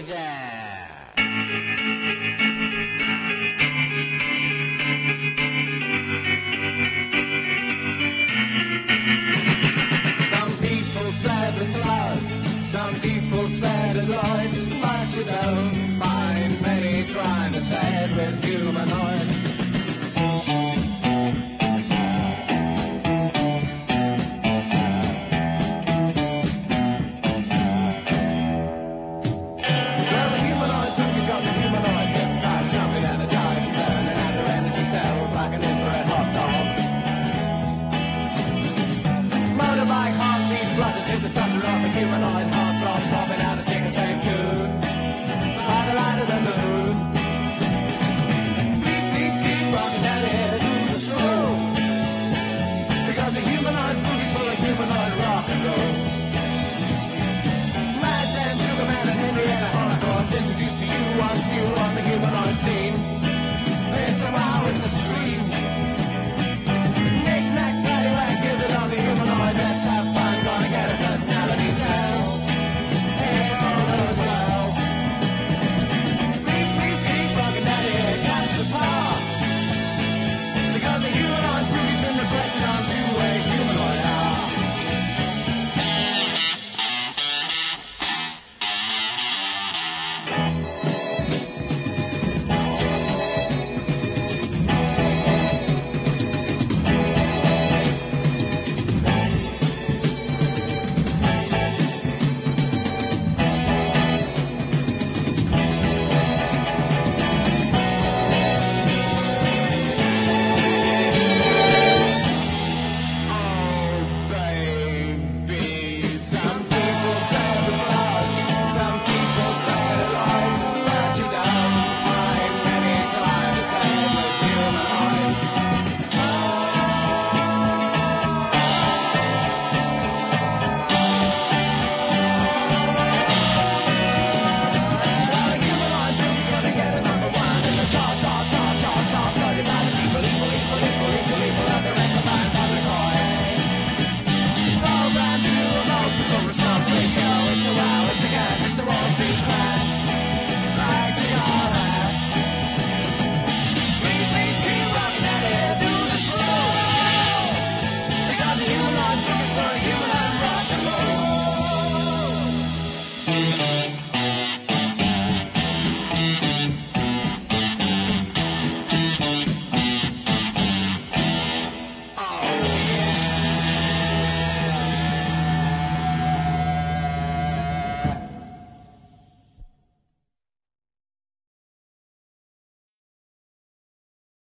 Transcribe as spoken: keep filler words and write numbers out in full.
there. Some people said it's lost, some people said it lost, but you don't find many trying to say it with humanoids. Humanoid heart throbs throbbing out a ticker tape tune by the light of the moon. Beep, beep, beep, rocking down the head through the stroll. Because a humanoid boogie's full of humanoid rock and roll. Mad Dan, Sugarman, and Henrietta Holocaust introduced to you once new on the humanoid scene. It's a wow, it's a scream. Knick, knack, paddywhack, give it on the humanoid. Let's have fun, gonna get a personality cell. Hey, all goes well. Beep, beep, beep, rockin' daddy, here, catch the power. Because the humanoid boogie's been requested on two-way humanoid hour. Thank you.